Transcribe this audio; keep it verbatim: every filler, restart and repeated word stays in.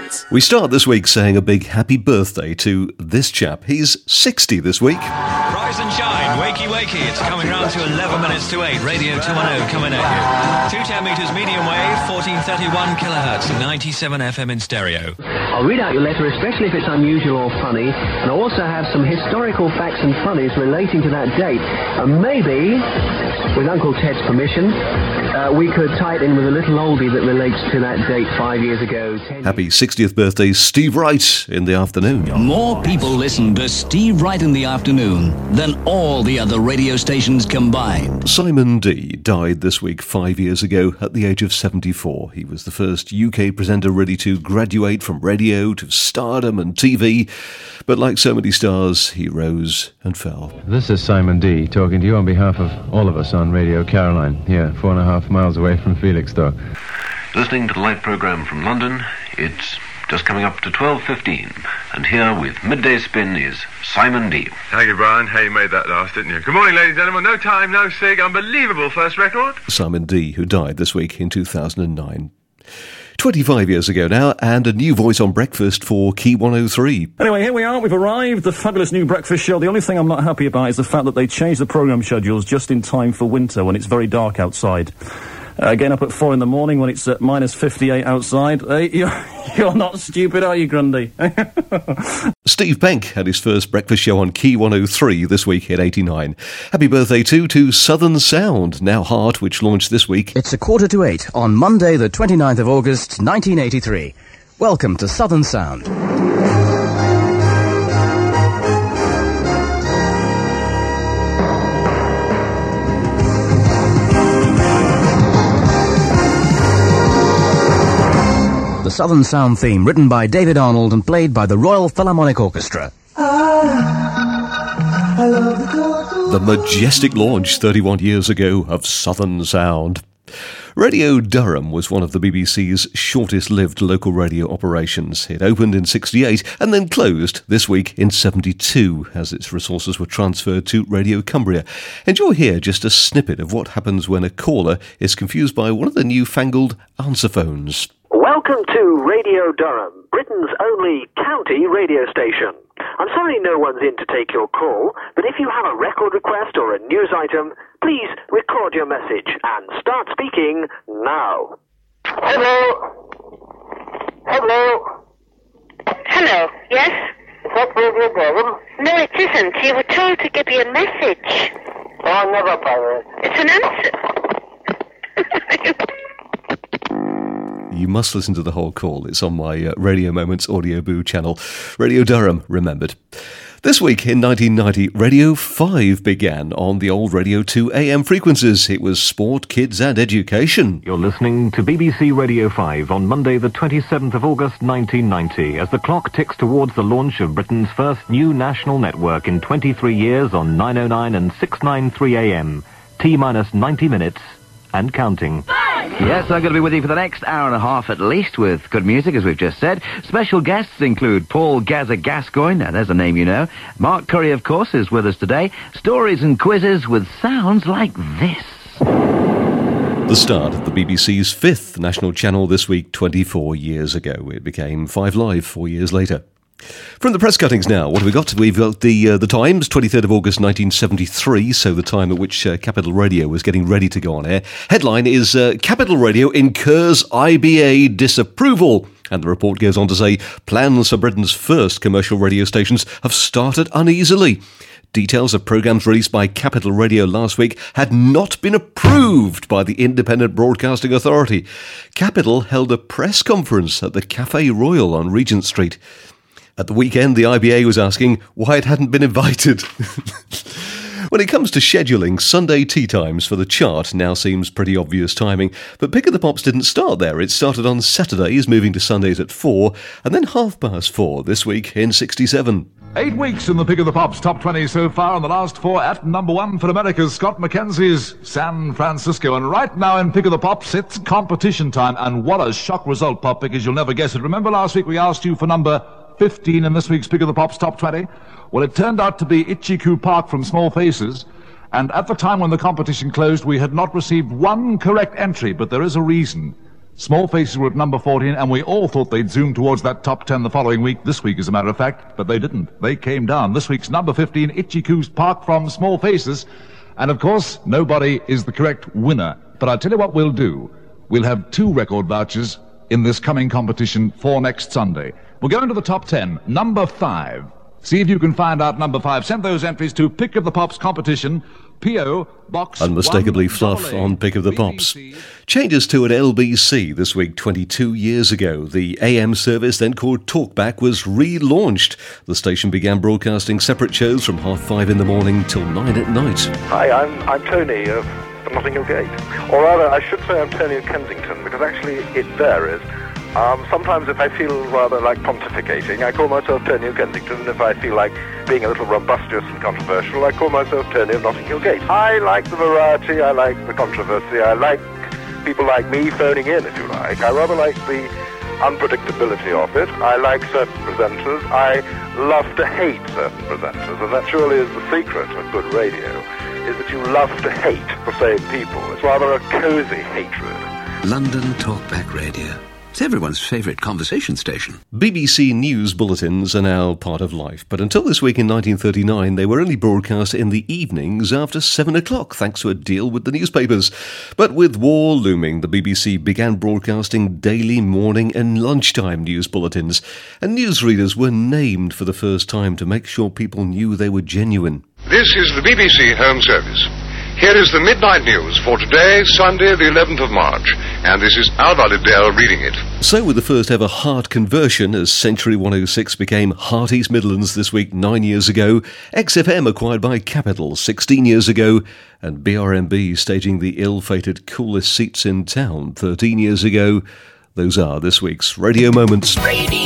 Dance. We start this week saying a big happy birthday to this chap. He's sixty this week. Rise and shine, wakey wakey. It's coming round to eleven minutes to eight. Radio two ten coming at you. two ten metres medium wave, fourteen thirty-one kilohertz, ninety-seven F M in stereo. I'll read out your letter, especially if it's unusual or funny, and I also have some historical facts and funnies relating to that date. And maybe, with Uncle Ted's permission, uh, we could tie it in with a little oldie that relates to that date five years ago. Happy sixtieth birthday, Steve Wright, in the afternoon. More people listen to Steve Wright in the afternoon than all the other radio stations combined. Simon D died this week five years ago at the age of seventy-four. He was the first U K presenter really to graduate from radio to stardom and T V. But like so many stars, he rose and fell. This is Simon D talking to you on behalf of all of us on Radio Caroline, here four and a half miles away from Felixstowe. Listening to the live programme from London, it's just coming up to twelve fifteen, and here with Midday Spin is Simon D. Thank you, Brian. Hey, you made that last, didn't you? Good morning, ladies and gentlemen. No time, no sig. Unbelievable first record. Simon D, who died this week in two thousand nine. twenty-five years ago now, and a new voice on breakfast for Key one oh three. Anyway, here we are, we've arrived, the fabulous new breakfast show. The only thing I'm not happy about is the fact that they changed the programme schedules just in time for winter when it's very dark outside. Uh, again, up at four in the morning when it's at minus fifty-eight outside. Hey, you're, you're not stupid, are you, Grundy? Steve Penk had his first breakfast show on Key one oh three this week at eighty-nine. Happy birthday too to Southern Sound, now Heart, which launched this week. It's a quarter to eight on Monday the twenty-ninth of August, nineteen eighty-three. Welcome to Southern Sound. The Southern Sound theme, written by David Arnold and played by the Royal Philharmonic Orchestra. Ah, I love the, the majestic launch thirty-one years ago of Southern Sound. Radio Durham was one of the B B C's shortest-lived local radio operations. It opened in sixty-eight and then closed this week in seventy-two as its resources were transferred to Radio Cumbria. Enjoy here just a snippet of what happens when a caller is confused by one of the newfangled answer phones. Welcome to Radio Durham, Britain's only county radio station. I'm sorry no one's in to take your call, but if you have a record request or a news item, please record your message and start speaking now. Hello? Hello? Hello, yes? Is that Radio Durham? No, it isn't. You were told to give you a message. Oh, I never bother. It's an answer. You must listen to the whole call. It's on my uh, Radio Moments Audio Boo channel. Radio Durham, remembered. This week in nineteen ninety, Radio five began on the old Radio two A M frequencies. It was sport, kids and education. You're listening to B B C Radio five on Monday the twenty-seventh of August nineteen ninety as the clock ticks towards the launch of Britain's first new national network in twenty-three years on nine oh nine and six ninety-three A M. T-minus ninety minutes and counting. Yes, I'm going to be with you for the next hour and a half at least with good music, as we've just said. Special guests include Paul Gazza Gascoigne, now there's a name you know. Mark Curry, of course, is with us today. Stories and quizzes with sounds like this. The start of the B B C's fifth national channel this week, twenty-four years ago. It became Five Live four years later. From the press cuttings now, what have we got? We've got the uh, the Times, twenty-third of August nineteen seventy-three, so the time at which uh, Capital Radio was getting ready to go on air. Headline is uh, Capital Radio incurs I B A disapproval. And the report goes on to say plans for Britain's first commercial radio stations have started uneasily. Details of programmes released by Capital Radio last week had not been approved by the Independent Broadcasting Authority. Capital held a press conference at the Café Royal on Regent Street. At the weekend, the I B A was asking why it hadn't been invited. When it comes to scheduling, Sunday tea times for the chart now seems pretty obvious timing, but Pick of the Pops didn't start there. It started on Saturdays, moving to Sundays at four, and then half past four this week in sixty-seven. Eight weeks in the Pick of the Pops top twenty so far, and the last four at number one for America's Scott McKenzie's San Francisco. And right now in Pick of the Pops, it's competition time, and what a shock result, Pop Pickers, you'll never guess it. Remember last week we asked you for number fifteen in this week's Pick of the Pops top twenty? Well, it turned out to be Ichiku Park from Small Faces, and at the time when the competition closed, we had not received one correct entry, but there is a reason. Small Faces were at number fourteen, and we all thought they'd zoom towards that top ten the following week, this week as a matter of fact, but they didn't. They came down. This week's number fifteen, Itchy Coo's Park from Small Faces. And of course, nobody is the correct winner. But I'll tell you what we'll do. We'll have two record vouchers in this coming competition for next Sunday. We'll go into the top ten. Number five. See if you can find out number five. Send those entries to Pick of the Pops competition, P O Box Unmistakably Fluff on Pick of the Pops. Changes to an L B C this week twenty-two years ago. The A M service, then called Talkback, was relaunched. The station began broadcasting separate shows from half five in the morning till nine at night. Hi, I'm, I'm Tony of Notting Hill Gate. Or rather, I should say I'm Tony of Kensington, because actually it varies. Um, sometimes if I feel rather like pontificating, I call myself Tony of Kensington, and if I feel like being a little rumbustious and controversial, I call myself Tony of Notting Hill Gate. I like the variety, I like the controversy, I like people like me phoning in, if you like. I rather like the unpredictability of it. I like certain presenters. I love to hate certain presenters, and that surely is the secret of good radio, is that you love to hate the same people. It's rather a cosy hatred. London Talkback Radio. It's everyone's favourite conversation station. B B C News bulletins are now part of life, but until this week in nineteen thirty-nine, they were only broadcast in the evenings after seven o'clock, thanks to a deal with the newspapers. But with war looming, the B B C began broadcasting daily morning and lunchtime news bulletins, and newsreaders were named for the first time to make sure people knew they were genuine. This is the B B C Home Service. Here is the midnight news for today, Sunday the eleventh of March, and this is Alva Liddell reading it. So with the first ever Heart conversion, as Century one oh six became Heart East Midlands this week nine years ago, X F M acquired by Capital sixteen years ago, and B R M B staging the ill-fated Coolest Seats in Town thirteen years ago. Those are this week's Radio Moments. Radio